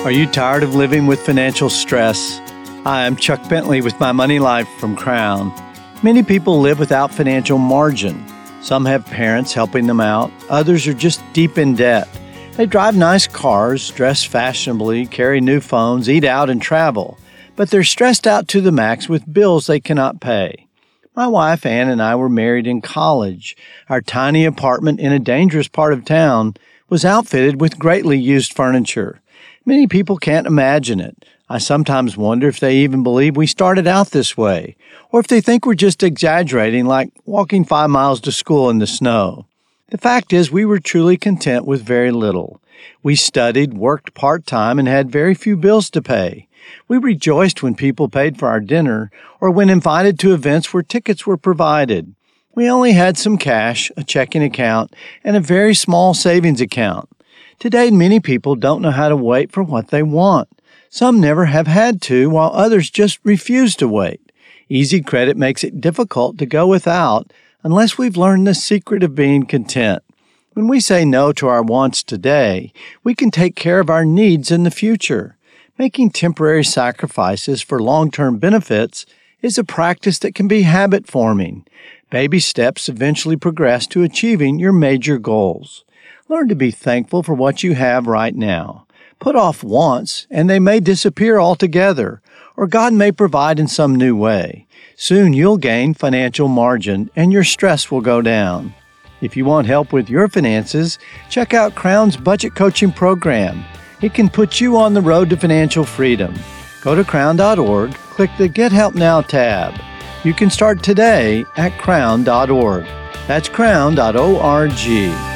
Are you tired of living with financial stress? Hi, I'm Chuck Bentley with My Money Life from Crown. Many people live without financial margin. Some have parents helping them out. Others are just deep in debt. They drive nice cars, dress fashionably, carry new phones, eat out, and travel. But they're stressed out to the max with bills they cannot pay. My wife, Ann, and I were married in college. Our tiny apartment in a dangerous part of town was outfitted with greatly used furniture. Many people can't imagine it. I sometimes wonder if they even believe we started out this way, or if they think we're just exaggerating, like walking 5 miles to school in the snow. The fact is, we were truly content with very little. We studied, worked part-time, and had very few bills to pay. We rejoiced when people paid for our dinner, or when invited to events where tickets were provided. We only had some cash, a checking account, and a very small savings account. Today, many people don't know how to wait for what they want. Some never have had to, while others just refuse to wait. Easy credit makes it difficult to go without unless we've learned the secret of being content. When we say no to our wants today, we can take care of our needs in the future. Making temporary sacrifices for long-term benefits is a practice that can be habit-forming. Baby steps eventually progress to achieving your major goals. Learn to be thankful for what you have right now. Put off wants, and they may disappear altogether, or God may provide in some new way. Soon you'll gain financial margin, and your stress will go down. If you want help with your finances, check out Crown's Budget Coaching Program. It can put you on the road to financial freedom. Go to crown.org, click the Get Help Now tab. You can start today at crown.org. That's crown.org.